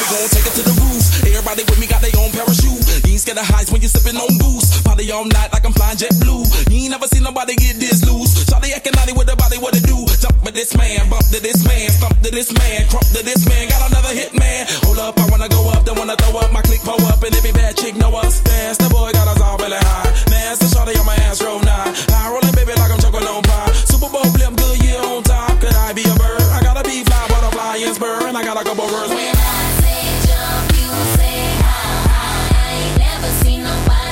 gon' take it to the roof. Everybody with me got their own parachute. You ain't scared of heights when you sippin' on goose. Party all night like I'm flying jet blue. You ain't never seen nobody get this loose. Shawty acting naughty with the body, what it do? Jump with this man, bump to this man, stump to this man, crump to this man. Got another hit man. Hold up, I wanna go up, don't wanna throw up. My click pull up, and every bad chick know us. Dance, the boy got us all really high. Master shawty on my ass, roll 9. High rolling baby like I'm choking on pie. Super Bowl blimp, good year on top. Could I be a bird? I gotta be fly, butterfly, and spur, and I got a couple words. When I say jump, you say high. I ain't never seen nobody